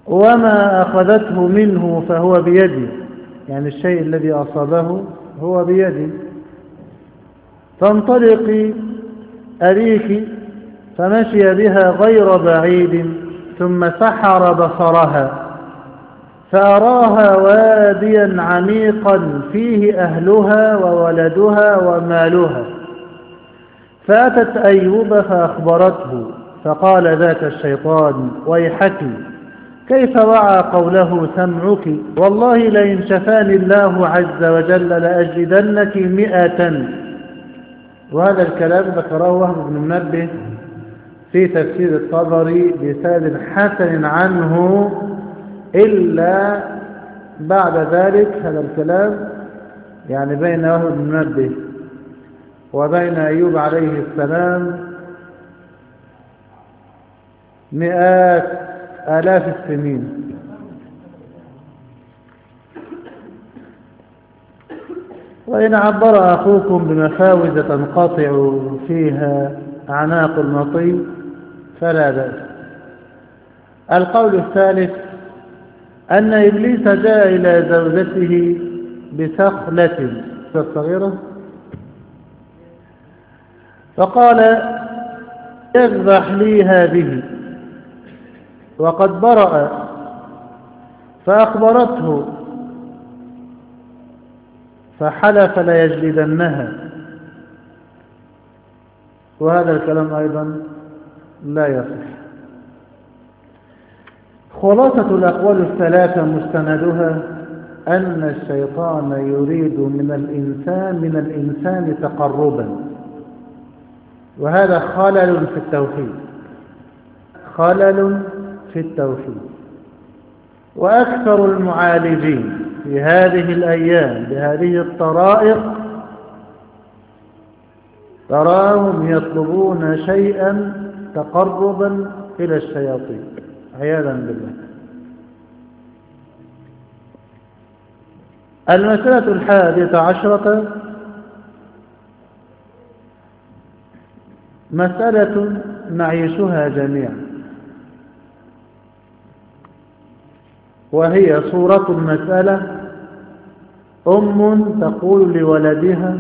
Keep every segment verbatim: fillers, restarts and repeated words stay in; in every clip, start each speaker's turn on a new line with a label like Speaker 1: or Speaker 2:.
Speaker 1: وما أخذته منه فهو بيدي، يعني الشيء الذي أصابه هو بيدي. فانطلقي أريك. فمشي بها غير بعيد ثم سحر بصرها فأراها واديا عميقا فيه أهلها وولدها ومالها، فأتت أيوب فأخبرته، فقال ذاك الشيطان: ويحك، كيف وعى قوله سمعك؟ والله لئن شفاني الله عز وجل لأجدنك مئة. وهذا الكلام ذكره وهب بن منبه في تفسير الطبري بسند حسن عنه، إلا بعد ذلك هذا الكلام يعني بين وهب بن منبه وبين أيوب عليه السلام مئات آلاف السنين. وإن عبر أخوكم بمفاوز تنقطع فيها أعناق المطي فلا بأس. القول الثالث أن إبليس جاء إلى زوجته بسخلة صغيرة فقال: اذبح لي هذه، وقد برأ، فأخبرته فحلف ليجلدنها. وهذا الكلام أيضا لا يصح. خلاصة الأقوال الثلاثة مستندها أن الشيطان يريد من الإنسان من الإنسان تقربا، وهذا خلل في التوحيد، خلل في التوحيد. وأكثر المعالجين في هذه الأيام بهذه الطرائق تراهم يطلبون شيئا تقربا إلى الشياطين عياذا بالله. المسألة الحادية عشرة مسألة نعيشها جميعا، وهي صورة المسألة: أم تقول لولدها: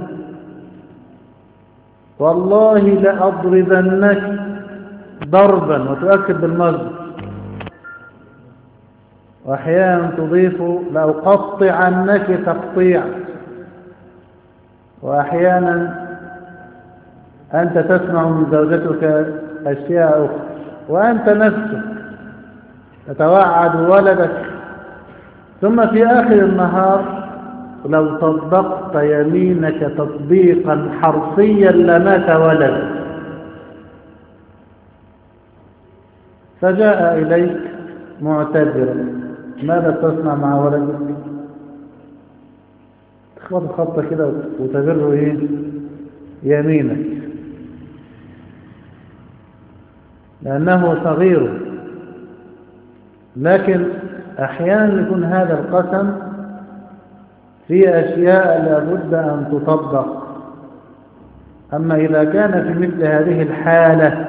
Speaker 1: والله لأضربنك ضربا، وتؤكد بالمصدر، وأحيانا تضيف: لأقطعنك تقطيعا، وأحيانا أنت تسمع من زوجتك أشياء أخرى، وأنت نفسك تتوعد ولدك، ثم في آخر النهار لو طبقت يمينك تطبيقا حرفيا لمات ولدك. فجاء إليك معتذرا: ماذا تصنع مع ولدك؟ تخبط خطة كده وتبر ايه يمينك، لأنه صغير. لكن أحيانا يكون هذا القسم في أشياء لابد أن تطبق. أما إذا كان في مثل هذه الحالة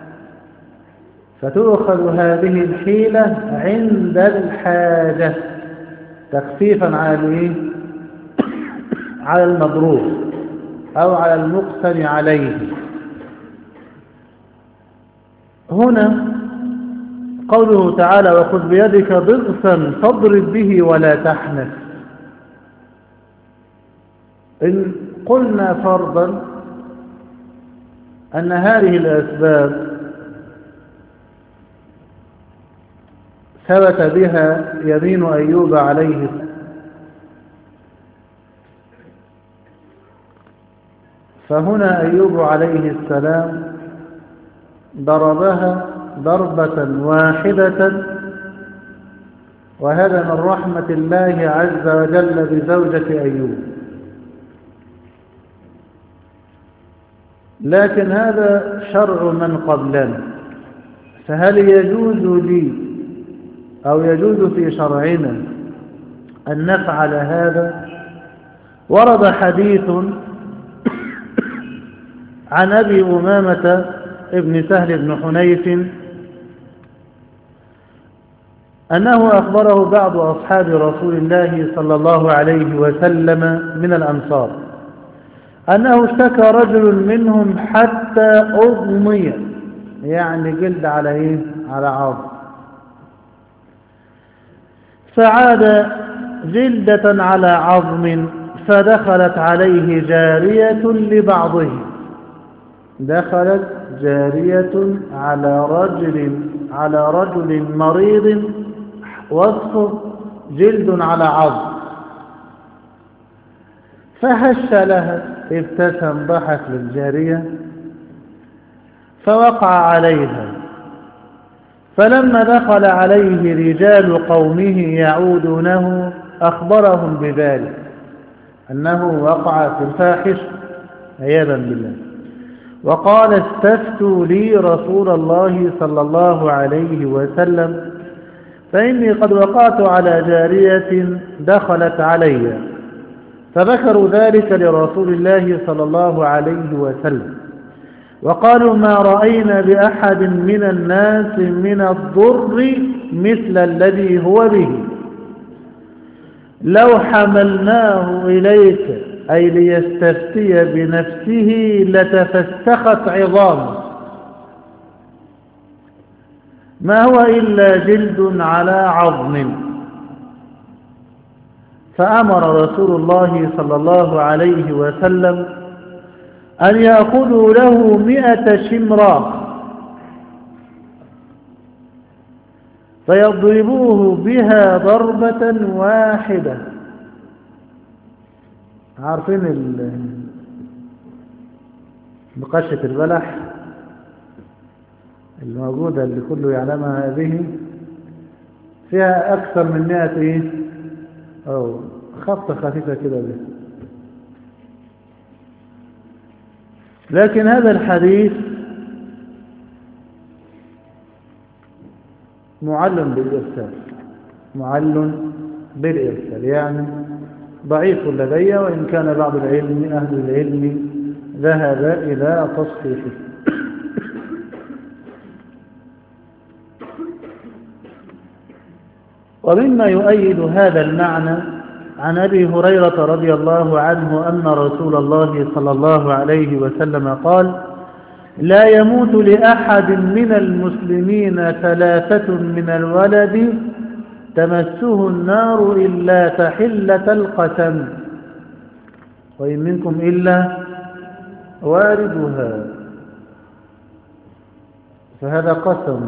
Speaker 1: فتؤخذ هذه الحيلة عند الحاجة تخفيفا على على المضروب أو على المقسم عليه. هنا قوله تعالى: وخذ بيدك ضغثا فاضرب به ولا تحنث. إن قلنا فرضا أن هذه الأسباب ثبت بها يمين أيوب عليه السلام، فهنا أيوب عليه السلام ضربها ضربة واحدة، وهذا من رحمة الله عز وجل بزوجة أيوب. لكن هذا شرع من قبلنا، فهل يجوز لي أو يجوز في شرعنا أن نفعل هذا؟ ورد حديث عن أبي أمامة ابن سهل بن حنيف أنه أخبره بعض أصحاب رسول الله صلى الله عليه وسلم من الأنصار أنه اشتكى رجل منهم حتى أغمي، يعني جلد على إيه؟ على عظم، فعاد جلدة على عظم، فدخلت عليه جارية لبعضهم، دخلت جارية على رجل على رجل مريض وصفه جلد على عظم، فهش لها، ابتسم ضحك للجارية فوقع عليها. فلما دخل عليه رجال قومه يعودونه أخبرهم بذلك، أنه وقع في الفاحش عياذا بالله، وقال استفتوا لي رسول الله صلى الله عليه وسلم فإني قد وقعت على جارية دخلت علي. فذكروا ذلك لرسول الله صلى الله عليه وسلم وقالوا ما رأينا بأحد من الناس من الضر مثل الذي هو به، لو حملناه إليك أي ليستفتي بنفسه لتفسخت عظامه، ما هو إلا جلد على عظم. فأمر رسول الله صلى الله عليه وسلم أن يأخذوا له مئة شمراخ فيضربوه بها ضربة واحدة. عارفين بقشة البلح الموجودة اللي كله يعلمها هذه، فيها أكثر من مئة إيه؟ أو خطة خفيفة كده به. لكن هذا الحديث معلم بالإرسال، معلم بالإرسال يعني ضعيف لدي، وإن كان بعض العلم أهل العلم ذهب إلى تصحيحه. ومما يؤيد هذا المعنى عن أبي هريرة رضي الله عنه أن رسول الله صلى الله عليه وسلم قال لا يموت لأحد من المسلمين ثلاثة من الولد تمسه النار إلا تحلة القسم وإن منكم إلا واردها، فهذا قسم.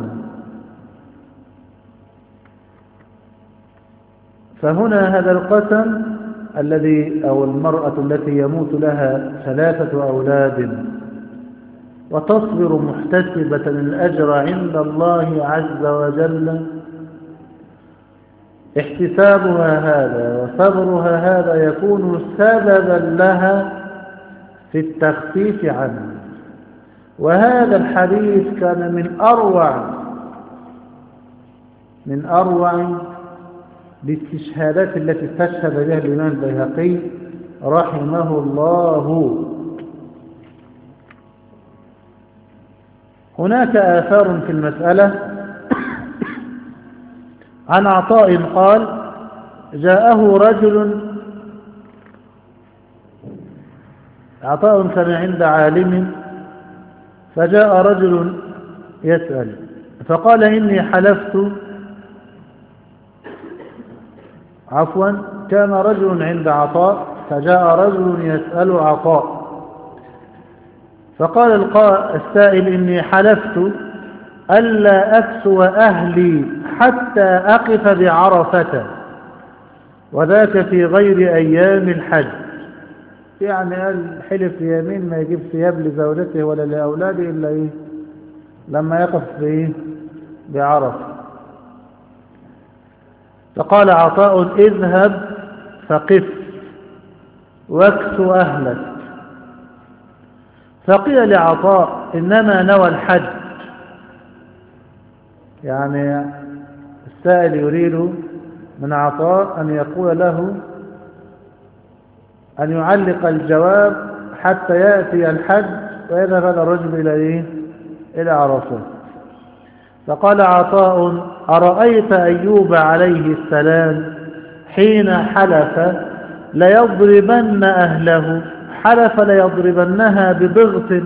Speaker 1: فهنا هذا القسم الذي أو المرأة التي يموت لها ثلاثة أولاد وتصبر محتسبة الأجر عند الله عز وجل، احتسابها هذا وصبرها هذا يكون سببا لها في التخفيف عنه. وهذا الحديث كان من أروع من أروع الاستشهادات التي استشهد بها الإمام البيهقي رحمه الله. هناك آثار في المسألة عن عطاء قال جاءه رجل، عطاء كان عند عالم، فجاء رجل يسأل فقال إني حلفت عفوا كان رجل عند عطاء فجاء رجل يسأل عطاء فقال السائل إني حلفت ألا أكسو أهلي حتى أقف بعرفة وذاك في غير أيام الحج. يعني قال حلف يمين ما يجيب ثياب لزوجته ولا لأولاده إلا إيه لما يقف في بعرفة. فقال عطاء اذهب فقف واكسو أهلك. فقيل لعطاء إنما نوى الحج، يعني السائل يريد من عطاء أن يقول له أن يعلق الجواب حتى يأتي الحج ويذهب هذا الرجل إلى إيه؟ إلى عرفات. فقال عطاء: أرأيت أيوب عليه السلام حين حلف ليضربن أهله، حلف ليضربنها بضغط.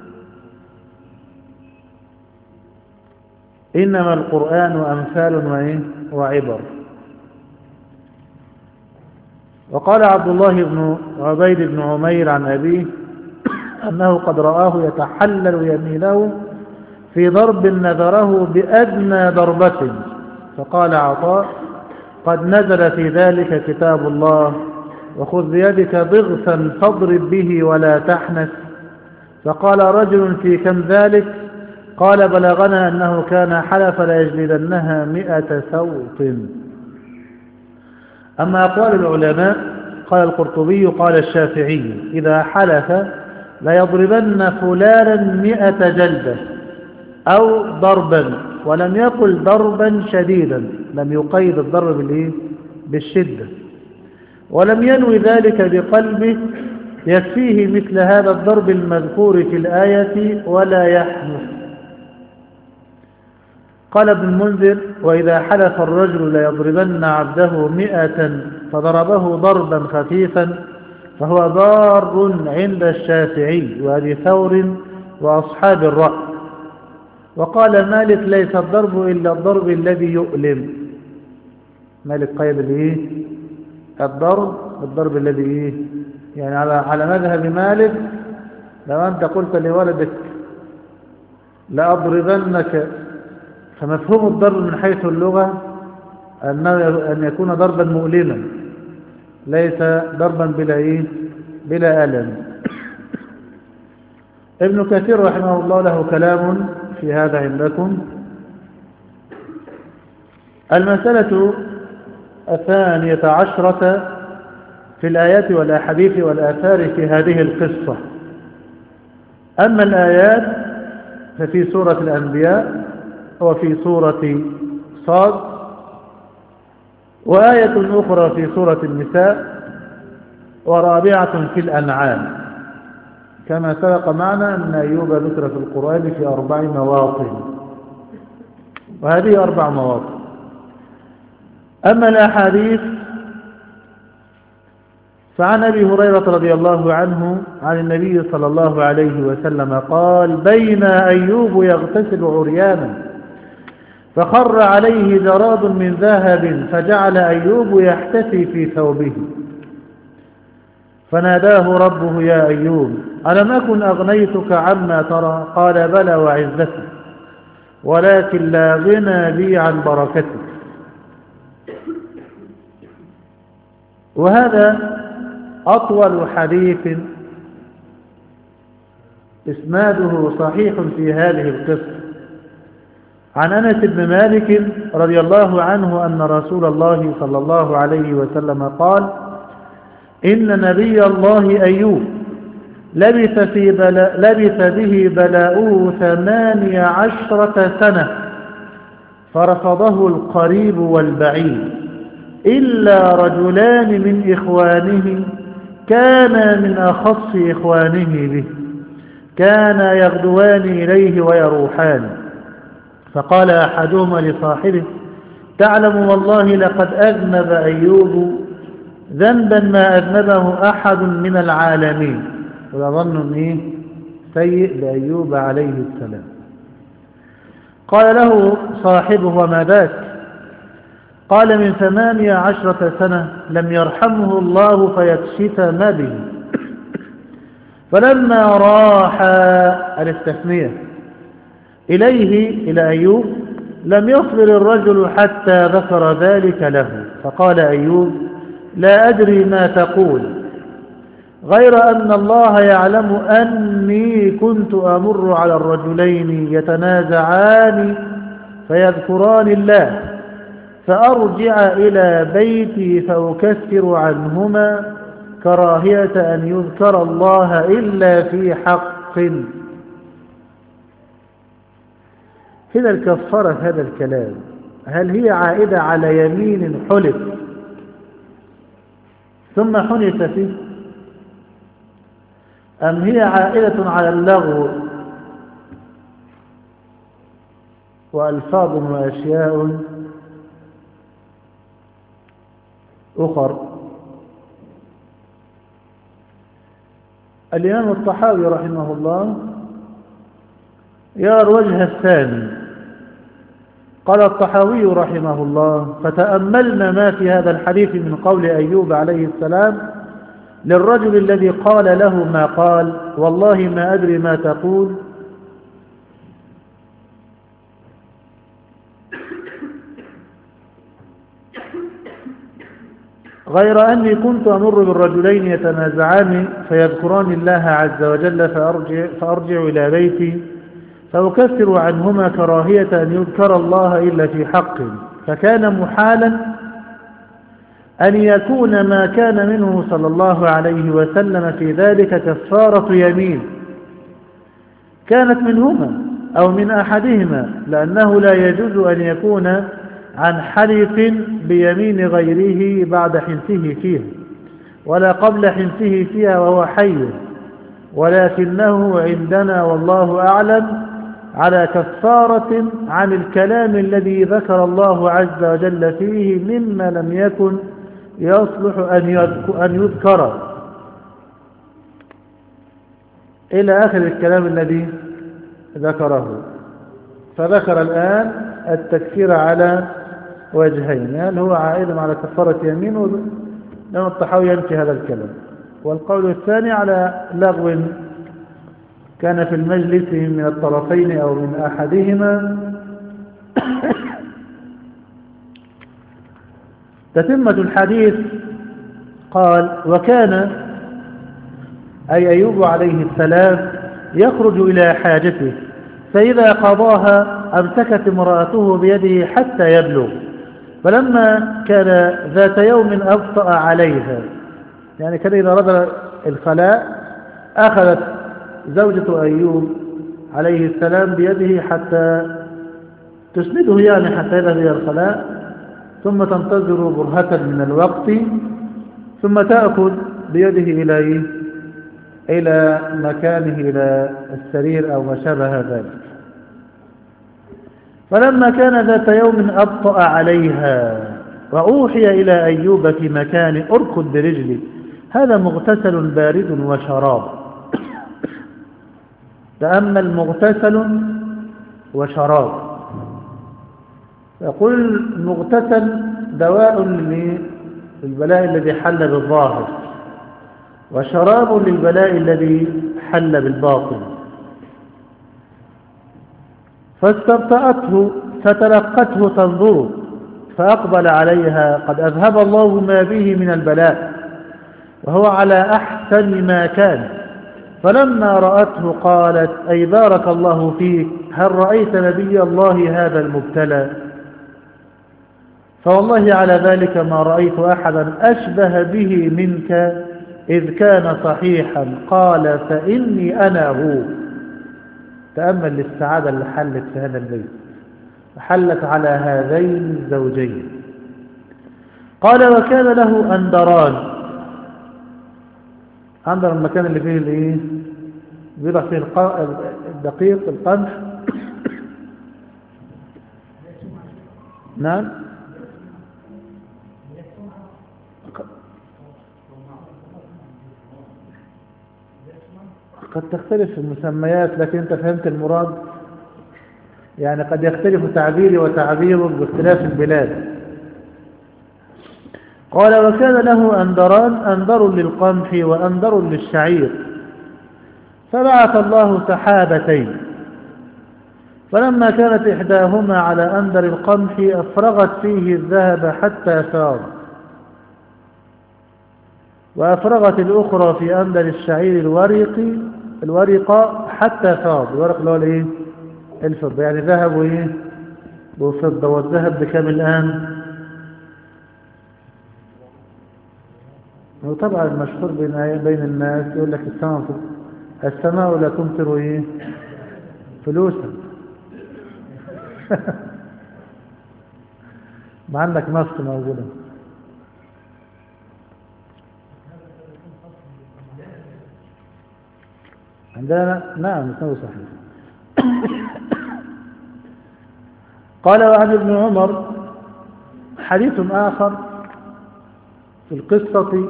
Speaker 1: إنما القرآن أمثال وعبر. وقال عبد الله بن عبيد بن عمير عن أبيه أنه قد رآه يتحلل يمينه في ضرب نذره بأدنى ضربة، فقال عطاء: قد نزل في ذلك كتاب الله، وخذ بيدك ضغثا فاضرب به ولا تحنث. فقال رجل: في كم ذلك؟ قال: بلغنا أنه كان حلف ليجلدنها مئة سوط. أما أقوال العلماء، قال القرطبي قال الشافعي: إذا حلف ليضربن فلانا مئة جلدة أو ضربا، ولم يقل ضربا شديدا، لم يقيد الضرب بالشدة، ولم ينوي ذلك بقلبه، يكفيه مثل هذا الضرب المذكور في الآية ولا يحنث. قال ابن المنذر: وإذا حلف الرجل ليضربن عبده مئة فضربه ضربا خفيفا فهو ضار عند الشافعي وأبي ثور وأصحاب الرأي. وقال مالك: ليس الضرب إلا الضرب الذي يؤلم. مالك قيد الايه؟ الضرب الضرب الذي ايه؟ يعني على على مذهب مالك لو أنت قلت لولدك لأضربنك، فمفهوم الضرب من حيث اللغة أن يكون ضربا مؤلما، ليس ضربا بلا إيه؟ بلا ألم. ابن كثير رحمه الله له كلام في هذا عندكم. المسألة الثانية عشرة في الآيات والأحاديث والآثار في هذه القصة. أما الآيات ففي سورة الأنبياء وفي سورة صاد، وآية أخرى في سورة النساء، ورابعة في الأنعام، كما سبق معنا أن أيوب ذكر في القرآن في أربع مواطن، وهذه أربع مواطن. أما الأحاديث فعن أبي هريرة رضي الله عنه عن النبي صلى الله عليه وسلم قال: بين أيوب يغتسل عريانا فخر عليه جراد من ذهب فجعل أيوب يحتفي في ثوبه، فناداه ربه: يا أيوب ألم أكن أغنيتك عما ترى؟ قال: بلى وعزتك، ولكن لا غنى بي عن بركتك. وهذا أطول حديث إسناده صحيح في هذه القصة، عن أنس بن مالك رضي الله عنه أن رسول الله صلى الله عليه وسلم قال: إن نبي الله أيوب لبث, في بلا لبث به بلاؤه ثماني عشرة سنة فرفضه القريب والبعيد إلا رجلان من إخوانه كانا من أخص إخوانه به، كانا يغدوان إليه ويروحان. فقال أحدهما لصاحبه: تعلم والله لقد أذنب أيوب ذنبا ما أذنبه أحد من العالمين. ويظن إيه؟ سيء لأيوب عليه السلام. قال له صاحبه: وما ذاك؟ قال: من ثمانية عشرة سنة لم يرحمه الله فيكشف ما به. فلما راح الاستثنية إليه إلى أيوب لم يصبر الرجل حتى ذكر ذلك له، فقال أيوب: لا أدري ما تقول، غير أن الله يعلم أني كنت أمر على الرجلين يتنازعان فيذكران الله، فأرجع إلى بيتي فأكفر عنهما كراهية أن يذكر الله إلا في حق. هنا الكفارة هذا الكلام هل هي عائدة على يمين حلف ثم حنث فيه، أم هي عائدة على اللغو وألفاظ وأشياء أخر. الإمام الطحاوي رحمه الله يرى الوجه الثاني. قال الطحاوي رحمه الله: فتأملنا ما في هذا الحديث من قول أيوب عليه السلام للرجل الذي قال له ما قال: والله ما أدري ما تقول، غير أني كنت أمر بالرجلين يتنازعان فيذكران الله عز وجل فأرجع, فأرجع إلى بيتي فأكثر عنهما كراهية أن يذكر الله إلا في حق، فكان محالا أن يكون ما كان منه صلى الله عليه وسلم في ذلك كفارة يمين كانت منهما أو من أحدهما، لأنه لا يجوز أن يكون عن حلف بيمين غيره بعد حنثه فيها ولا قبل حنثه فيها وهو حي، ولكنه عندنا والله أعلم على كفارة عن الكلام الذي ذكر الله عز وجل فيه مما لم يكن يصلح أن يذكر إلى آخر الكلام الذي ذكره. فذكر الآن التكفير على وجهين، هل هو عائد على كفارة يمين؟ لأن الطحاوي ينفي هذا الكلام. والقول الثاني على لغو كان في المجلس من الطرفين أو من أحدهما. تتمة الحديث قال: وكان أي أيوب عليه السلام يخرج إلى حاجته، فإذا قضاها أمسكت امرأته بيده حتى يبلغ، فلما كان ذات يوم أبطأ عليها، يعني كان إذا أراد الخلاء أخذت زوجة أيوب عليه السلام بيده حتى تسنده، يعني حتى يذهب إلى الخلاء، ثم تنتظر برهة من الوقت ثم تأخذ بيده إلى إلى مكانه، إلى السرير أو ما شابه ذلك. فلما كان ذات يوم أبطأ عليها وأوحي إلى أيوب في مكان أركض برجلي، هذا مغتسل بارد وشراب. تأمل: مغتسل وشراب. يقول المغتسل دواء للبلاء الذي حل بالظاهر، وشراب للبلاء الذي حل بالباطن. فاستبطأته فتلقته تنظر، فأقبل عليها قد أذهب الله ما به من البلاء وهو على أحسن ما كان. فلما رأته قالت: أي بارك الله فيك، هل رأيت نبي الله هذا المبتلى؟ فوالله على ذلك ما رأيت أحدا أشبه به منك إذ كان صحيحا. قال: فإني أنا هو. تأمل للسعادة اللي حلت في هذا البيت، حلت على هذين الزوجين. قال: وكان له أندران. أندر المكان اللي فيه الايه بيضع فيه الدقيق القمح. نعم، قد تختلف المسميات لكن أنت فهمت المراد. يعني قد يختلف تعبيري وتعبيرك باختلاف البلاد. قال: وكان له أندران، أندر للقمح وأندر للشعير، فبعث الله سحابتين، فلما كانت إحداهما على أندر القمح أفرغت فيه الذهب حتى فاض، وأفرغت الأخرى في أندر الشعير الورق الورق حتى فاض. الورق اللي هو الايه؟ الفضة، يعني ذهب وايه وفضة. والذهب بكام الآن؟ وطبعا المشهور بين بين الناس يقول لك السماء السماء لا تمطر ايه فلوسا. ما عندك نص موجوده. عندنا نعم، اسمه صحيح. قال وعن ابن عمر حديث آخر في القصة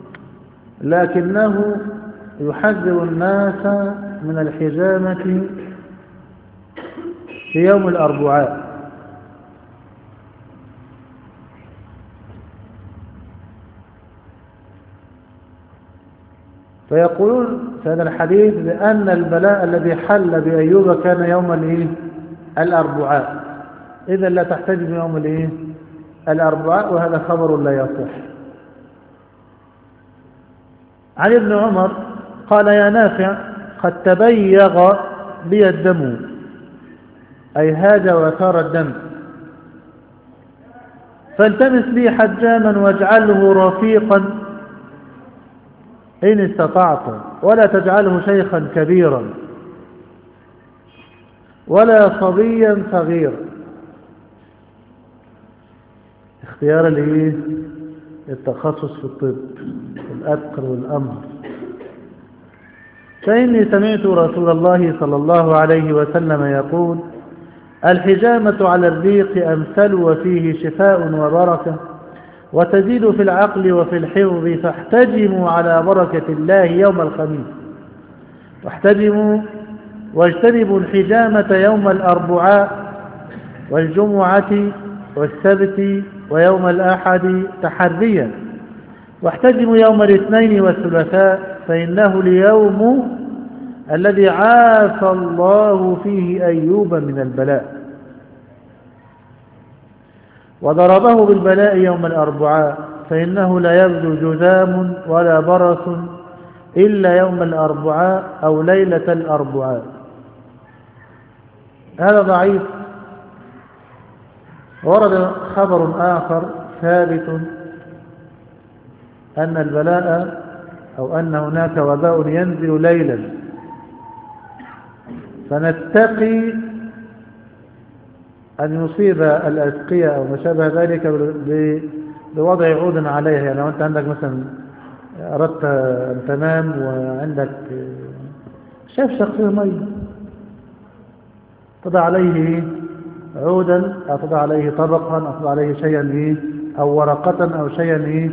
Speaker 1: لكنه يحذر الناس من الحجامة في يوم الأربعاء. فيقولون في هذا الحديث بأن البلاء الذي حل بأيوب كان يوم الايه الأربعاء، إذا لا تحتجم يوم الايه الأربعاء، وهذا خبر لا يصح. عن ابن عمر قال يا نافع قد تبيغ بي الدم، أي هاج وثار الدم، فالتمس لي حجاما واجعله رفيقا إن استطعت، ولا تجعله شيخا كبيرا ولا صبيا صغيرا. اختيار الايه التخصص في الطب الأذكر والأمر. فإني سمعت رسول الله صلى الله عليه وسلم يقول الحجامة على الريق أمثل وفيه شفاء وبركة وتزيد في العقل وفي الحفظ، فاحتجموا على بركة الله يوم الخميس، واحتجموا واجتنبوا الحجامة يوم الأربعاء والجمعة والسبت ويوم الأحد تحريا، واحتجموا يوم الاثنين والثلاثاء فإنه اليوم الذي عافى الله فيه أيوب من البلاء، وضربه بالبلاء يوم الأربعاء فإنه لا يبدو جذام ولا برص إلا يوم الأربعاء أو ليلة الأربعاء. هذا ضعيف. ورد خبر آخر ثابت أن البلاء أو أن هناك وباء ينزل ليلا، فنتقي أن يصيب الأتقياء أو ما شابه ذلك بوضع عود عليها. يعني لو أنت عندك مثلا أردت أن تنام وعندك شاف شخصية مية، تضع عليه عودا أو تضع عليه طبقا أو تضع عليه شيئا أو ورقة أو شيئا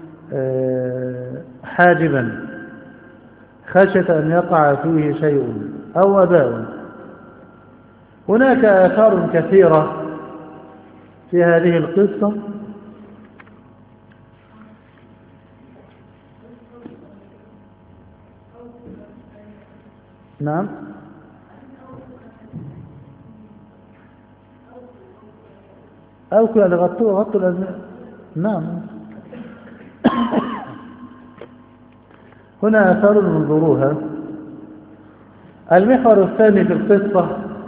Speaker 1: حاجبا خشية أن يقع فيه شيء أو وباء. هناك آثار كثيرة في هذه القصة، نعم أو كل غطوا غطوا الأزمة، نعم. هنا آثار انظروها. المحور الثاني في القصة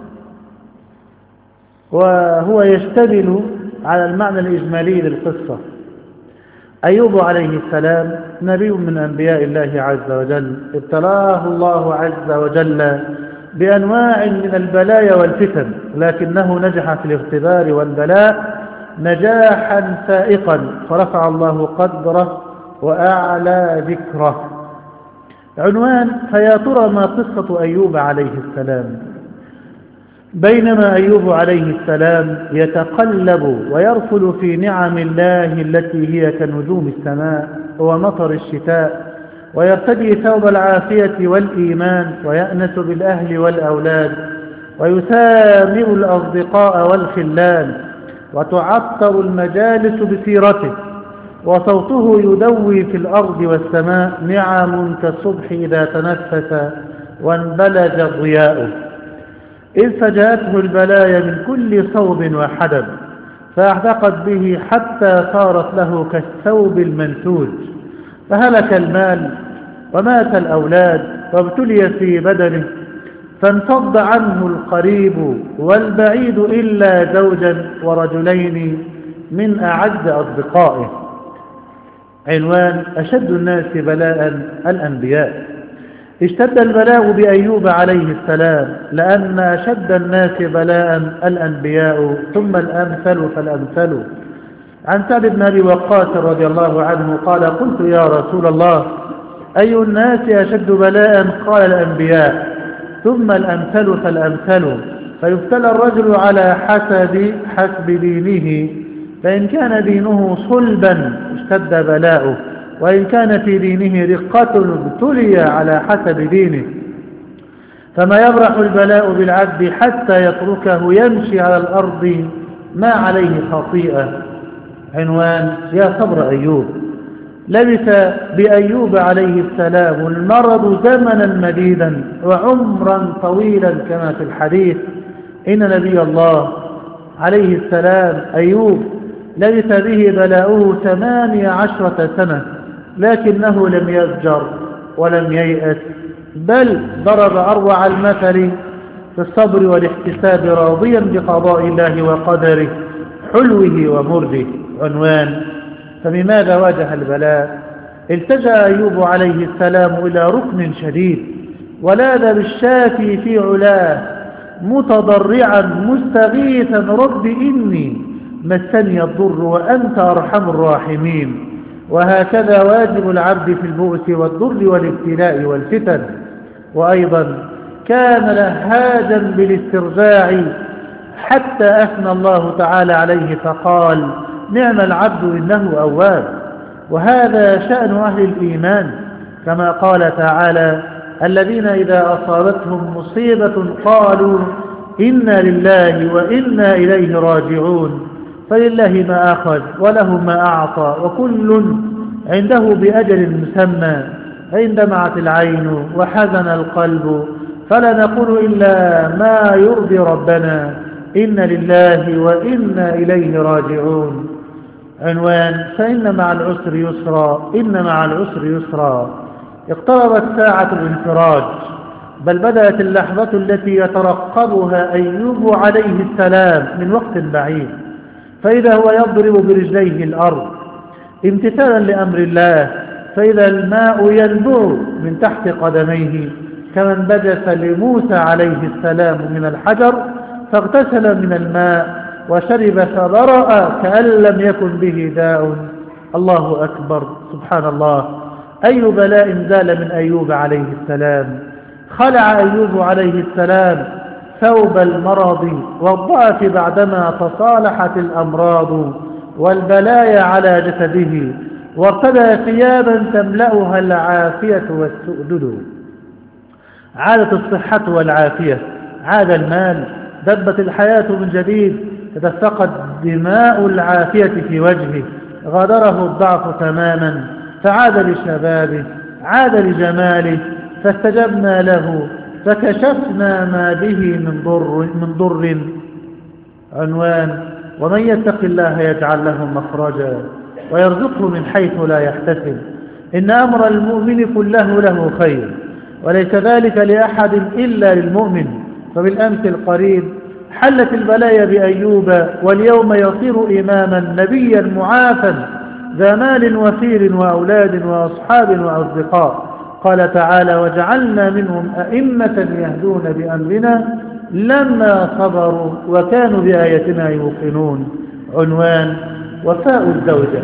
Speaker 1: وهو يشتمل على المعنى الإجمالي للقصة. أيوب عليه السلام نبي من أنبياء الله عز وجل، ابتلاه الله عز وجل بأنواع من البلايا والفتن، لكنه نجح في الاختبار والبلاء نجاحا فائقا، فرفع الله قدره وأعلى ذكره. عنوان: فيا ترى ما قصة أيوب عليه السلام. بينما أيوب عليه السلام يتقلب ويرفل في نعم الله التي هي كنجوم السماء ومطر الشتاء، ويرتدي ثوب العافية والإيمان، ويأنس بالأهل والأولاد، ويسامر الأصدقاء والخلان، وتعطر المجالس بسيرته، وصوته يدوي في الأرض والسماء، نعم كالصبح إذا تنفس وانبلج ضياؤه، إذ فجاءته البلايا من كل صوب وحدب، فاعتقد به حتى صارت له كالثوب المنسوج، فهلك المال ومات الأولاد وابتلي في بدنه، فانفض عنه القريب والبعيد إلا زوجا ورجلين من أعز أصدقائه. عنوان: أشد الناس بلاء الأنبياء. اشتد البلاء بأيوب عليه السلام لأن أشد الناس بلاء الأنبياء ثم الأمثل فالأمثل. عن سعد بن أبي وقاص رضي الله عنه قال: قلت يا رسول الله أي الناس أشد بلاء؟ قال: الأنبياء ثم الأمثل فالأمثل. فيبتلى الرجل على حسب حسب دينه، فإن كان دينه صلبا اشتد بلاؤه، وإن كان في دينه رقة ابتلي على حسب دينه. فما يبرح البلاء بالعبد حتى يتركه يمشي على الأرض ما عليه خطيئة. عنوان: يا صبر أيوب. لبث بأيوب عليه السلام المرض زمنا مديدا وعمرا طويلا، كما في الحديث إن نبي الله عليه السلام أيوب لبث به بلاؤه ثمانية عشرة سنة، لكنه لم يزجر ولم ييأس، بل ضرب أروع المثل في الصبر والاحتساب، راضيا بقضاء الله وقدره حلوه ومره. عنوان: فبماذا واجه البلاء؟ التجأ أيوب عليه السلام إلى ركن شديد، ولاذ بالشافي في علاه متضرعا مستغيثا: رب إني مسني الضر وأنت أرحم الراحمين. وهكذا واجب العبد في البؤس والضر والابتلاء والفتن. وأيضا كان لهاجا بالاسترجاع حتى أثنى الله تعالى عليه فقال: نعم العبد إنه أواب. وهذا شأن أهل الإيمان، كما قال تعالى: الذين إذا أصابتهم مصيبة قالوا إنا لله وإنا إليه راجعون، فلله ما أخذ وله ما أعطى وكل عنده بأجل مسمى، فإن دمعت العين وحزن القلب فلا نقول إلا ما يرضي ربنا، إن لله وإنا إليه راجعون. عنوان: فإن مع العسر يسرا، إن مع العسر يسرا. اقتربت ساعة الانفراج، بل بدأت اللحظة التي يترقبها أيوب عليه السلام من وقت بعيد، فإذا هو يضرب برجليه الأرض امتثالا لأمر الله، فإذا الماء ينبع من تحت قدميه، كمن بجس لموسى عليه السلام من الحجر فاغتسل من الماء وشرب فبرأ كأن لم يكن به داء. الله أكبر، سبحان الله. أي بلاء زال من أيوب عليه السلام. خلع أيوب عليه السلام ثوب المرض والضعف بعدما تصالحت الأمراض والبلايا على جسده، وارتدى ثيابا تملأها العافية والسؤدد. عادت الصحة والعافية، عاد المال، دبت الحياة من جديد، تدفقت دماء العافية في وجهه، غادره الضعف تماما، فعاد لشبابه، عاد لجماله، فاستجبنا له فكشفنا ما به من ضر, من ضر. عنوان: ومن يتق الله يجعل له مخرجا ويرزقه من حيث لا يحتسب، إن أمر المؤمن كله له خير، وليس ذلك لأحد إلا للمؤمن. فبالأمس القريب حلت البلايا بأيوب، واليوم يصير إماما نبيا معافا ذا مال وفير وأولاد وأصحاب وأصدقاء. قال تعالى: وجعلنا منهم أئمة يهدون بأمرنا لما صبروا وكانوا بآياتنا يوقنون. عنوان: وفاء الزوجة.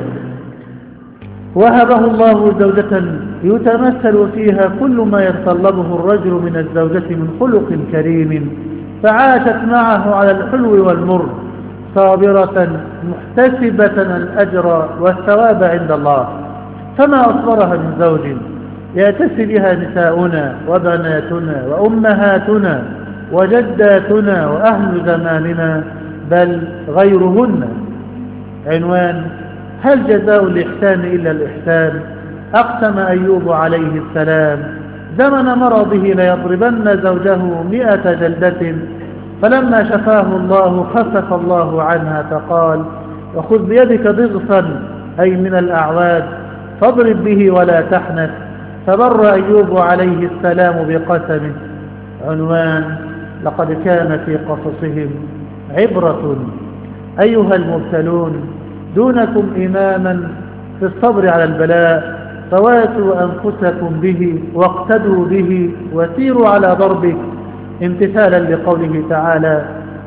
Speaker 1: وهبه الله زوجة يتمثل فيها كل ما يتطلبه الرجل من الزوجة من خلق كريم، فعاشت معه على الحلو والمر، صابرة محتسبة الأجر والثواب عند الله. فما أصبرها من زوج يأتسي بها نساؤنا وبناتنا وأمهاتنا وجداتنا وأهل زماننا، بل غيرهن. عنوان: هل جزاء الإحسان إلا الإحسان؟ أقسم أيوب عليه السلام زمن مرضه ليضربن زوجه مئة جلدة، فلما شفاه الله خفف الله عنها فقال: وخذ بيدك ضغصا، أي من الأعواد، فاضرب به ولا تحنث. فبر أيوب عليه السلام بقسمه. عنوان: لقد كان في قصصهم عبرة. أيها المبتلون، دونكم إماما في الصبر على البلاء، فواتوا أنفسكم به واقتدوا به وسيروا على ضربه، امتثالا لقوله تعالى: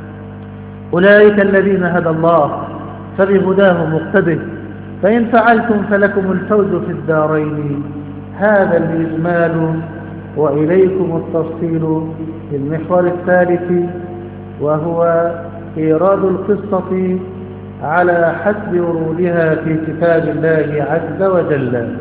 Speaker 1: أولئك الذين هدى الله فبهداه مقتده، فإن فعلتم فلكم الفوز في الدارين. هذا الإجمال، وإليكم التفصيل في المحور الثالث وهو إيراد القصة على حسب ورودها في كتاب الله عز وجل.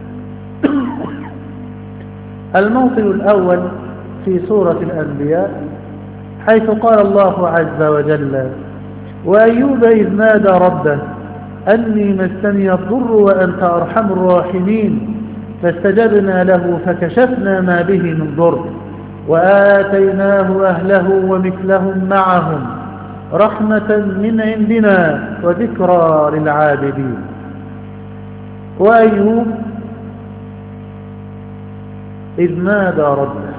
Speaker 1: الموطن الأول في سورة الأنبياء حيث قال الله عز وجل: وأيوب إذ نادى ربه أني مسني الضر وأنت أرحم الراحمين فاستجبنا له فكشفنا ما به من ضر وآتيناه أهله ومثلهم معهم رحمة من عندنا وذكرى للعابدين. وأيوب إذ نادى ربه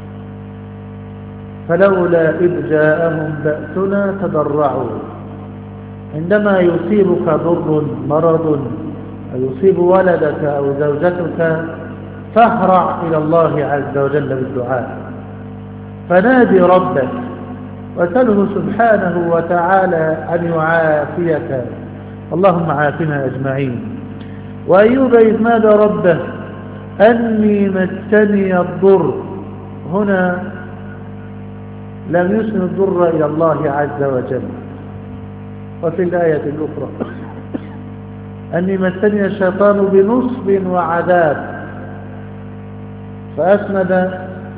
Speaker 1: فلولا إذ جاءهم بأسنا تضرعوا. عندما يصيبك ضر مرض أو يصيب ولدك أو زوجتك فاهرع إلى الله عز وجل بالدعاء، فنادي ربك وسله سبحانه وتعالى أن يعافيك، اللهم عافنا أجمعين. وأيوب إذ نادى ربه أني مسني الضر، هنا لم يسن الضر إلى الله عز وجل. وفي الآية الأخرى أني مسني الشيطان بنصب وعذاب، فأسند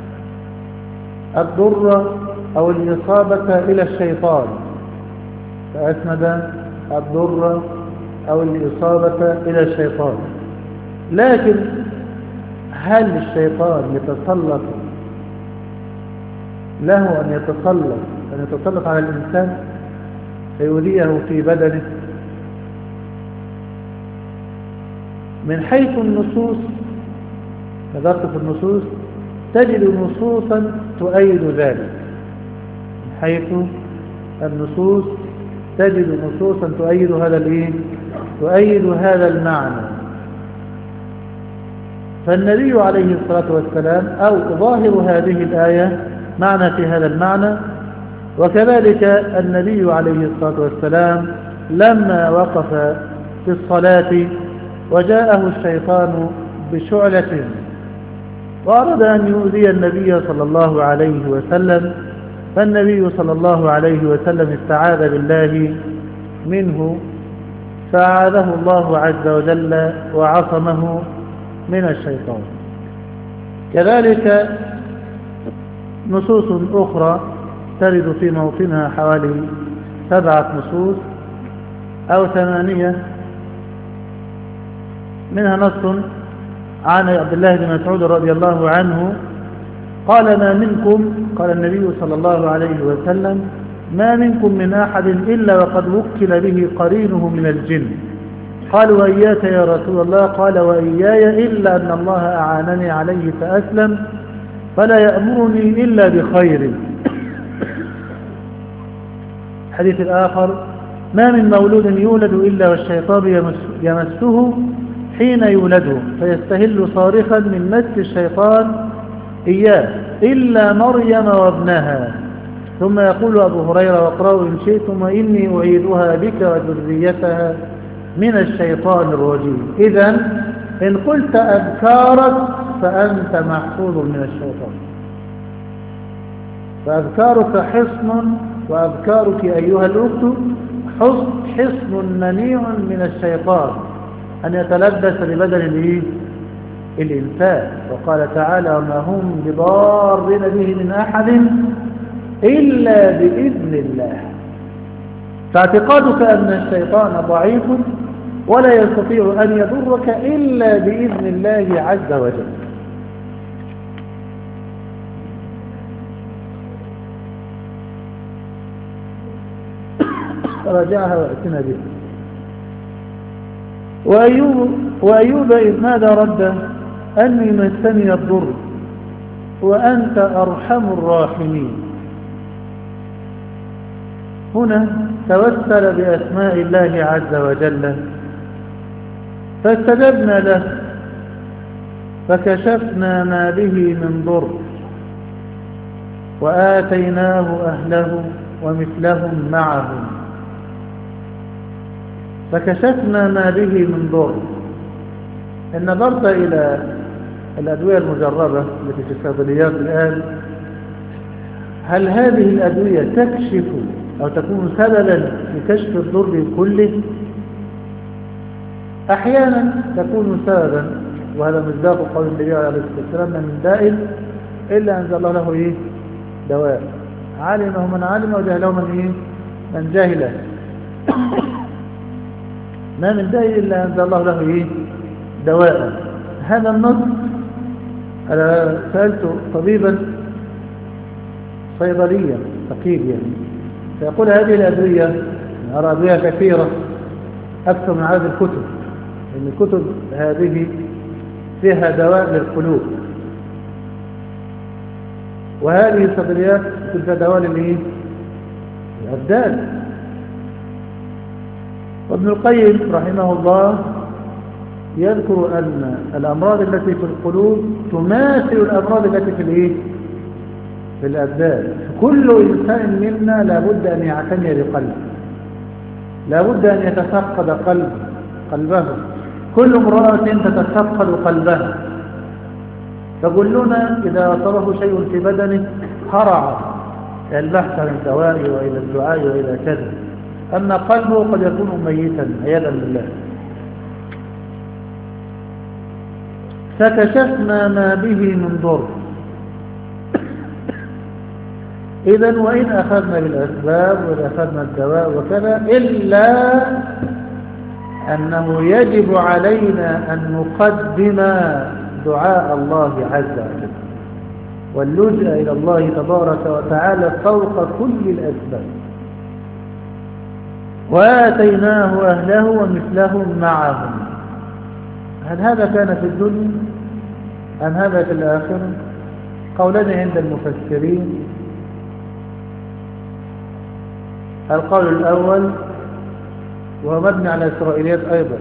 Speaker 1: الضر أو الإصابة إلى الشيطان، فأسند الضر أو الإصابة إلى الشيطان. لكن هل الشيطان يتسلط له أن يتسلط أن يتسلط على الإنسان فيؤذيه في بدنه؟ من حيث النصوص، نظرت في النصوص تجد نصوصا تؤيد ذلك. من حيث النصوص تجد نصوصا تؤيد هذا الايه تؤيد هذا المعنى. فالنبي عليه الصلاة والسلام أو ظاهر هذه الآية معنى في هذا المعنى. وكذلك النبي عليه الصلاة والسلام لما وقف في الصلاة وجاءه الشيطان بشعلة وأراد أن يؤذي النبي صلى الله عليه وسلم، فالنبي صلى الله عليه وسلم استعاذ بالله منه فأعاذه الله عز وجل وعصمه من الشيطان. كذلك نصوص أخرى ترد في موطنها حوالي سبعة نصوص أو ثمانية، منها نص عن عبد الله بن مسعود رضي الله عنه قال: ما منكم قال النبي صلى الله عليه وسلم: ما منكم من أحد إلا وقد وكل به قرينه من الجن. قال: وإياك يا رسول الله؟ قال: وإياي، إلا أن الله أعانني عليه فأسلم فلا يأمرني إلا بخير. الحديث الآخر: ما من مولود يولد إلا والشيطان يمسه حين يولده فيستهل صارخا من مس الشيطان إياه إلا مريم وابنها. ثم يقول أبو هريرة: واقرأوا إن شئتم: وإني أعيدها بك وذريتها من الشيطان الرجيم. إذن إن قلت أذكارك فأنت محفوظ من الشيطان، فأذكارك حصن، وأذكارك أيها الأخت حصن منيع من الشيطان أن يتلبس ببدن الإنسان. وقال تعالى: وما هم بضارين به من أحد إلا بإذن الله. فاعتقادك أن الشيطان ضعيف ولا يستطيع أن يضرك إلا بإذن الله عز وجل. راجعها وأتنا بها. وأيوب, وأيوب إذ نادى ربه أني مسني الضر وأنت أرحم الراحمين. هنا توسل بأسماء الله عز وجل فاستجبنا له فكشفنا ما به من ضر وآتيناه أهله ومثلهم معهم. فكشفنا ما به من ضر. إن نظرت إلى الأدوية المجربة التي في الصيدليات الآن هل هذه الأدوية تكشف أو تكون سببا في كشف الضر كله؟ أحيانا تكون سببا، وهذا مصداق قول النبي عليه الصلاة والسلام: من داء إلا أنزل الله له إيه؟ دواء، علمه من علم وجهله من إيه؟ من جهله. ما من داء إلا أنزل الله له إيه؟ دواء. هذا النص أنا سألت طبيبا صيدليا فقير يعني، فيقول هذه الأدوية، أرى أدوية كثيرة أكثر من عدد الكتب، لأن الكتب هذه فيها دواء للقلوب، وهذه الصيدليات فيها دواء للإيه؟ الأبدان. وابن القيم رحمه الله يذكر أن الأمراض التي في القلوب تماثل الأمراض التي في الإيه؟ في الأبدان. كل إنسان منا لابد أن يعتني بقلبه، لابد أن يتفقد قلبه قلبه كل امرأة تتفقد قلبها. فكلنا إذا أصابه شيء في بدنه هرع إلى البحث عن الدواء وإلى الدعاء وإلى كذا، أما قلبه قد يكون ميتا عياذا بالله. فكشفنا ما به من ضر. إذن وإن أخذنا بالأسباب وإن أخذنا الدواء وكذا، إلا أنه يجب علينا أن نقدم دعاء الله عز وجل واللجأ إلى الله تبارك وتعالى فوق كل الأسباب. وآتيناه أهله ومثلهم معهم. هل هذا كان في الدنيا أم هذا في الآخرة؟ قولان عند المفسرين. القول الأول وهو مبني على إسرائيليات أيضا،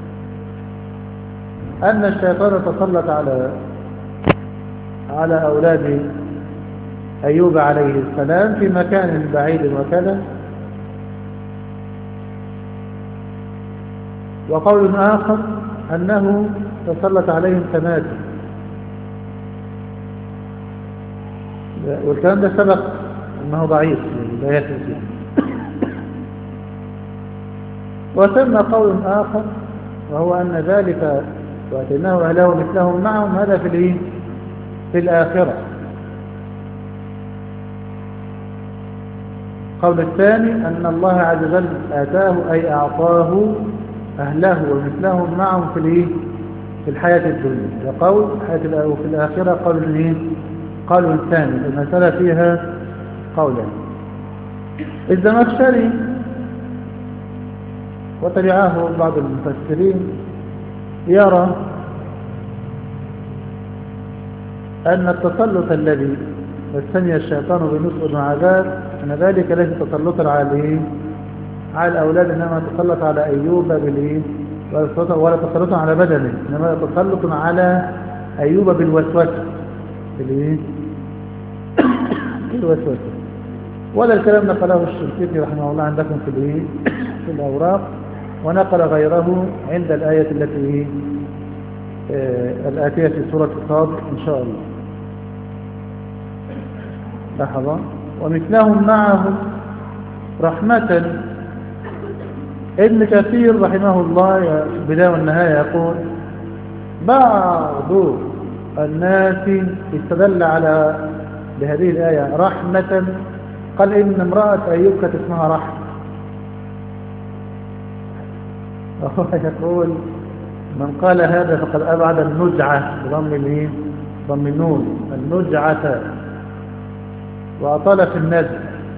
Speaker 1: أن الشيطان تسلط على على أولاد أيوب عليه السلام في مكان بعيد وكذا. وقول آخر أنه تسلط عليهم تماثل، والكلام ده سبق أنه ضعيف لا يثبت. وثم قول آخر وهو أن ذلك وأتيناه أهله مثلهم معهم، هذا في الإيه؟ في الآخرة. قول الثاني أن الله عز وجل آتاه أي أعطاه أهله ومثلهم معهم في الإيه؟ في الحياة الدنيا. وقول حياة وفي الآخرة قول الإيه؟ قول الثاني. المسألة فيها قولا. الزمخشري وتبعه بعض المفسرين يرى أن التسلط الذي استني الشيطان بنصب عذاب أن ذلك ليس تسلطا على على الأولاد، إنما تسلط على أيوب بالإيه؟ ولا تسلط على بدنه، إنما تسلط على أيوب بالوسوسة بالإيه؟ بالوسوسة. ولا الكلام نقله الشنقيطي رحمه الله عندكم في الإيه؟ في الأوراق، ونقل غيره عند الآية التي آه الآتية في سورة الصاد إن شاء الله. لحظة. ومثلهم معهم رحمة. ابن كثير رحمه الله في البداية والنهاية يقول بعض الناس استدل على بهذه الآية رحمة، قال إن امرأة أيوب كانت اسمها رحمة. وهو يقول من قال هذا فقد أبعد النجعة بضم الإيه؟ ضم النون، النجعة، وأطال في النزع.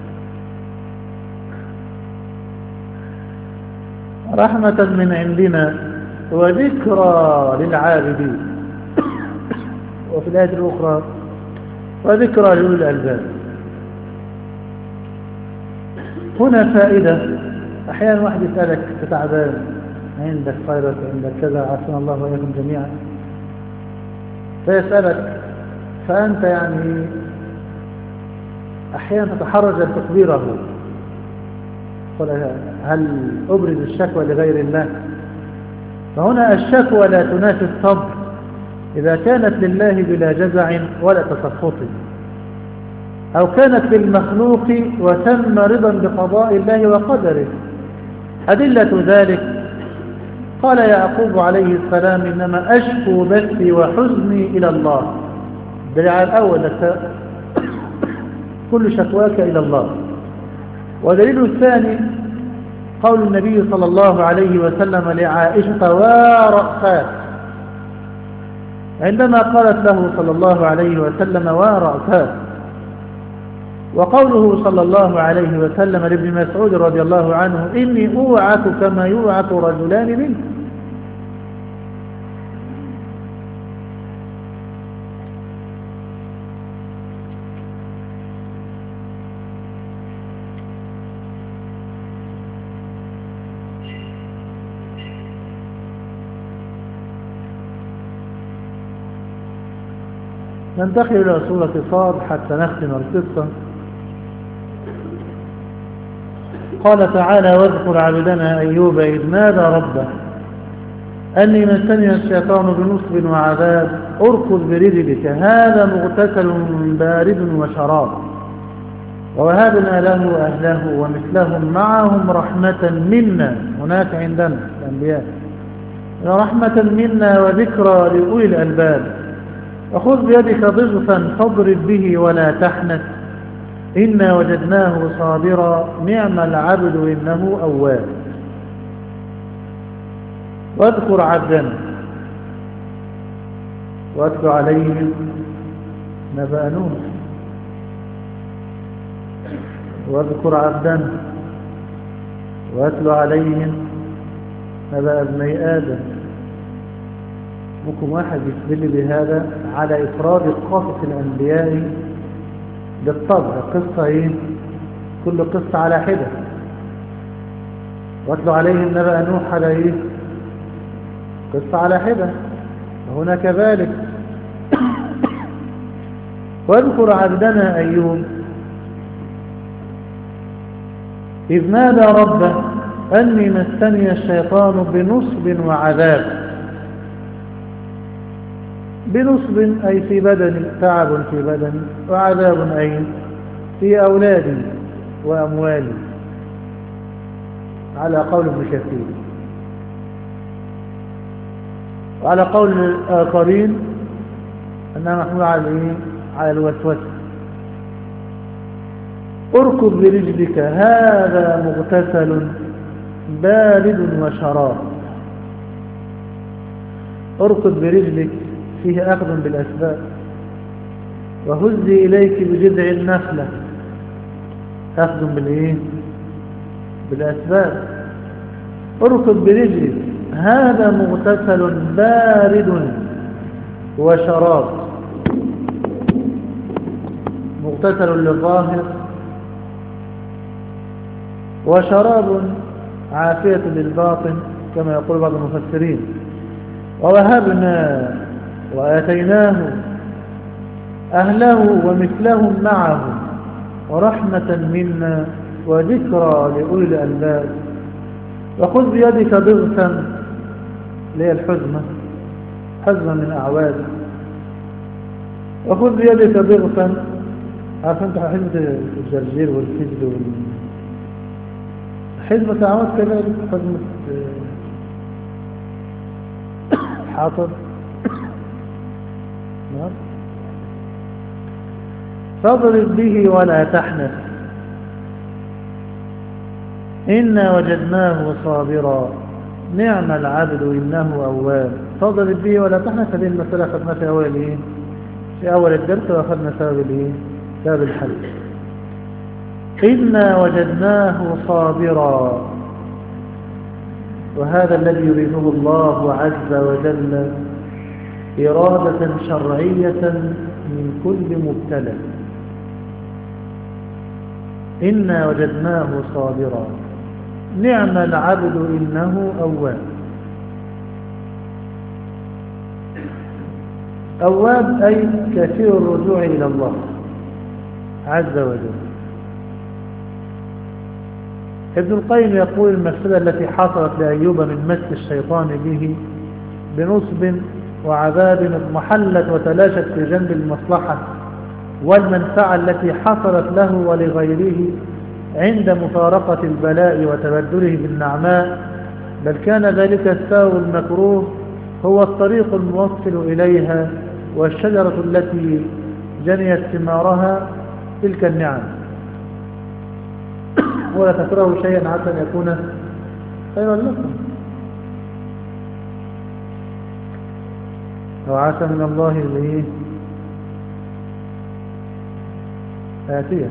Speaker 1: رحمة من عندنا وذكرى للعابدين. وفي الآية الأخرى وذكرى لأولي الألباب. هنا فائدة. أحيانا واحد يسألك تعبان، عندك فيروس، عندك كذا، عافانا الله وإياكم جميعا، فيسألك، فأنت يعني أحيانا تتحرج أن تخبره. قل هل أبرز الشكوى لغير الله؟ فهنا الشكوى لا تنافي الصبر إذا كانت لله بلا جزع ولا تسخط. أو كانت للمخلوق وتم رضا بقضاء الله وقدره. أدلة ذلك قال يعقوب عليه السلام إنما أشكو بثي وحزني إلى الله. الدليل الأول كل شكواك إلى الله. ودليل الثاني قول النبي صلى الله عليه وسلم لعائشة ورأسات عندما قالت له صلى الله عليه وسلم ورأسات. وقوله صلى الله عليه وسلم لابن مسعود رضي الله عنه إني أوعك كما يوعك رجلان منك. ننتقل إلى سورة صاد حتى نختم القصة. قال تعالى واذكر عبدنا أيوب إذ نادى ربه أني مسني الشيطان بنصب وعذاب أركض برجلك هذا مغتسل بارد وشراب ووهبنا له أهله ومثلهم معهم رحمة منا. هناك عندنا الأنبياء رحمة منا وذكرى لأولي الألباب. وخذ بيدك ضغثا فاضرب به ولا تحنث إنا وجدناه صابرا نعم العبد إنه أواب. واذكر عبدنا واتل عليهم نبأ نوح. واذكر عبدنا واتل عليهم نبأ ابني آدم. ممكن واحد يستدل بهذا على إفراد قصص الأنبياء بالطبع قصة إيه؟ كل قصة على حدة. واتلو عليهم نبأ نوح على إيه؟ قصة على حدة. وهنا كذلك واذكر عبدنا أيوب إذ نادى ربه أني مسني الشيطان بنصب وعذاب. بنصب أي في بدني تعب في بدني وعذاب أي في أولادي وأموالي على قول المشافين. وعلى قول الآخرين أنها محمولة على على الوسوسة. اركض برجلك هذا مغتسل بارد وشراب. اركض برجلك فيه أخذ بالأسباب. وهزي إليك بجذع النخلة أخذ بالإيه؟ بالأسباب. اركض برجلك هذا مغتسل بارد وشراب. مغتسل للظاهر وشراب عافية للباطن كما يقول بعض المفسرين. ووهبنا وآتيناه أهله ومثلهم معهم ورحمة منا وذكرى لأولي الألباب. وخذ بيدك ضغثا لي الحزمة حزمة من أعواد. وخذ بيدك ضغثا عارف انت حزمة الجرجير والفجل وال... حزمة أعواد كذلك حزمة حاطب. فاضرب به ولا تحنث إنا وجدناه صابرا نعم العبد إنه أواب. فاضرب به ولا تحنث. هذه المسألة أخذنا في أول إيه؟ في أول الدرس وأخذنا سبب الإيه؟ سبب الحل. إنا وجدناه صابرا. وهذا الذي يريده الله عز وجل إرادة شرعية من كل مبتلى. إنا وجدناه صابرا نعم العبد إنه أواب. أواب أي كثير الرجوع إلى الله عز وجل. ابن القيم يقول المسألة التي حصلت لأيوب من مس الشيطان به بنصب وعذاب محلت وتلاشت في جنب المصلحة والمنفعة التي حصلت له ولغيره عند مفارقة البلاء وتبدله بالنعماء، بل كان ذلك الساو المكروه هو الطريق الموصل إليها والشجرة التي جنيت ثمارها تلك النعم. ولا تكرهوا شيئا عسى أن يكون خيرا لكم، وعسى من الله به آتية.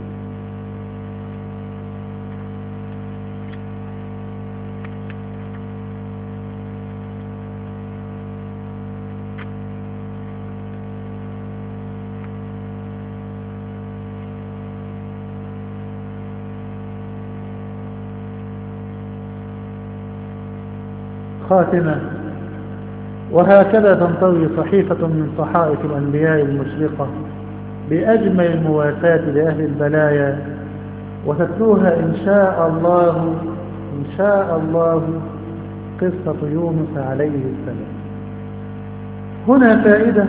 Speaker 1: خاتمة. وهكذا تنطوي صحيفة من صحائف الأنبياء المشرقة بأجمل المواساة لأهل البلايا، وتتلوها إن شاء الله إن شاء الله قصة يونس عليه السلام. هنا فائدة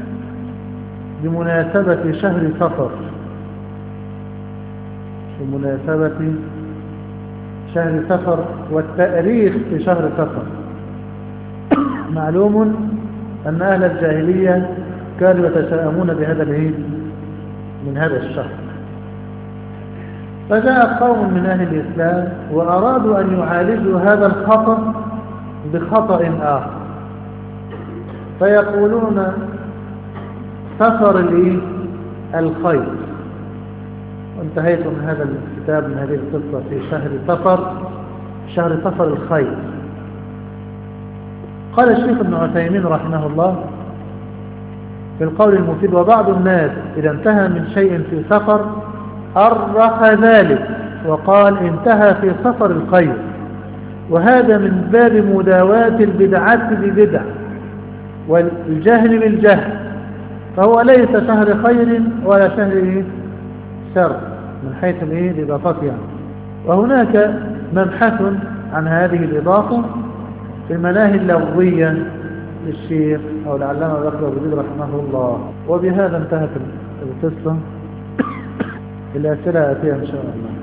Speaker 1: بمناسبة شهر صفر، بمناسبة شهر صفر والتأريخ في شهر صفر. معلوم أن أهل الجاهلية كانوا يتشائمون بهذا العيد من هذا الشهر، فجاء قوم من أهل الإسلام وأرادوا أن يعالجوا هذا الخطأ بخطأ آخر، فيقولون سفر الخير. وانتهيت من هذا الكتاب من هذه القصة في شهر صفر، شهر صفر الخير. قال الشيخ ابن عثيمين رحمه الله في القول المفيد: وبعض الناس إذا انتهى من شيء في صفر أرخ ذلك وقال انتهى في صفر الخير، وهذا من باب مداواة البدعة ببدع والجهل بالجهل، فهو ليس شهر خير ولا شهر شر من حيث الإضافة يعني. وهناك مبحث عن هذه الإضافة في المناهي اللفظية للشيخ أو العلامة بكر أبو زيد رحمه الله. وبهذا انتهت القصة. الأسئلة آتية إن شاء الله.